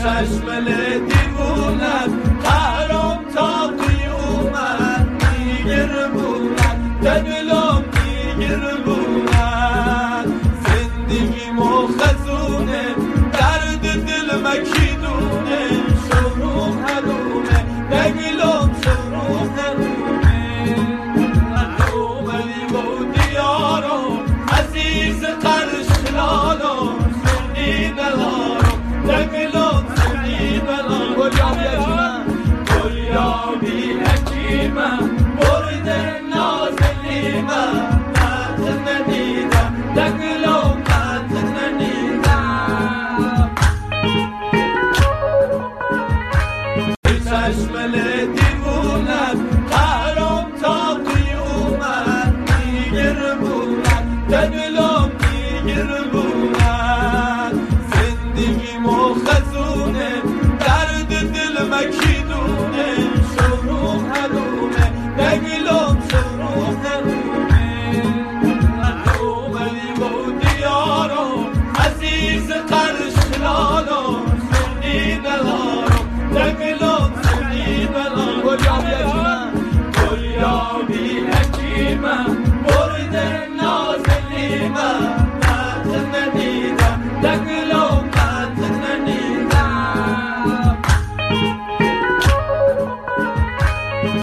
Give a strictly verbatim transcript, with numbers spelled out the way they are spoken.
چشمل دیوونت حرام تا قیومت میگیر بونت دلم میگیر بونت زندگی مخزونه درد دل مکیدونه شروع حرومه نگلم شروع حرومه اومدی با دیارم عزیز قرشلالم سردی دلارم نگلم سردی دلارم گلیابی حکیمم برد نازلیمم قطع ندیدم نگلم قطع ندیدم چشمل دیوونت حرام تا قیومت میگیر بونت دلم میگیر بونت زندگی مخزونه